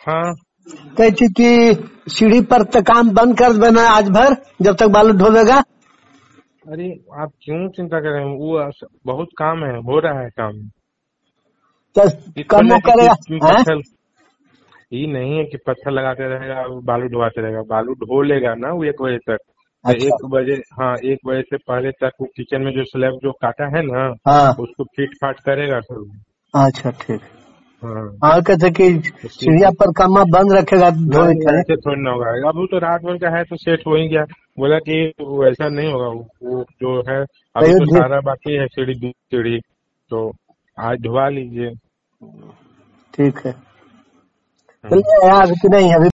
हाँ कहती कि सीढ़ी पर तो काम बंद कर देना आज भर, जब तक बालू ढोवेगा। अरे आप क्यों चिंता कर रहे हैं, वो बहुत काम है, हो रहा है काम। तो इसको कम वो नहीं कि करेगा हैं? पत्थर, ये नहीं है कि पत्थर लगाते रहेगा और बालू ढोवाते रहेगा। बालू ढो लेगा ना वो 1 बजे तक। तो अच्छा। 1 बजे, हाँ 1 बजे से पहले तक वो किचन में जो स्लैब जो काटा है ना, हाँ। उसको फीट फाट करेगा सब। अच्छा ठीक। हाँ हाँ कहते कि सीढ़िया पर कामा बंद रखेगा नहीं ढोवे नहीं, खाली। ऐसे थोड़ी ना होगा। अब वो तो रात भर का है तो सेट हो ही गया। बोला कि वो ऐसा नहीं होगा, वो जो है अभी कहियो तो सारा बाकी है, सीढ़ी 2 सीढ़ी तो आज धुआ लीजिए। ठीक है। हाँ। चलिए आज की नहीं अभी